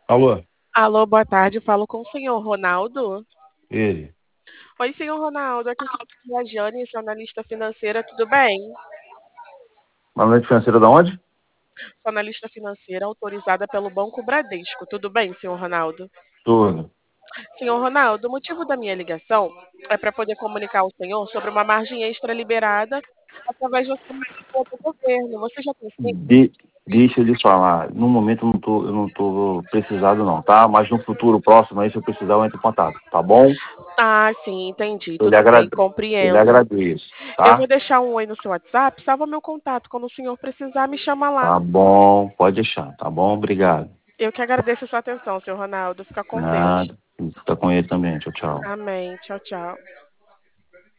Alô, Alô, boa tarde. Falo com o senhor Ronaldo. ele. Oi, senhor Ronaldo. Aqui é a Jane, sou analista financeira. Tudo bem? Manuel financeira da onde? Sou analista financeira autorizada pelo Banco Bradesco. Tudo bem, senhor Ronaldo? Tudo. Senhor Ronaldo, o motivo da minha ligação é para poder comunicar ao senhor sobre uma margem extra liberada através de uma do governo. Você já tem ciência? De, deixa eu lhe falar. No momento eu não tô precisado não, tá? Mas no futuro próximo aí, se eu precisar, eu entro em contato, tá bom? Ah, sim, entendi. Eu lhe, Tudo agra... bem, eu lhe compreendo. agradeço, Eu vou tá? deixar um oi no seu WhatsApp. Salva meu contato. Quando o senhor precisar, me chama lá. Tá bom, pode deixar, tá bom? Obrigado. Eu que agradeço a sua atenção, senhor Ronaldo. Fica com Deus. Nada. Fica com ele também. Tchau, tchau. Amém. Tchau, tchau.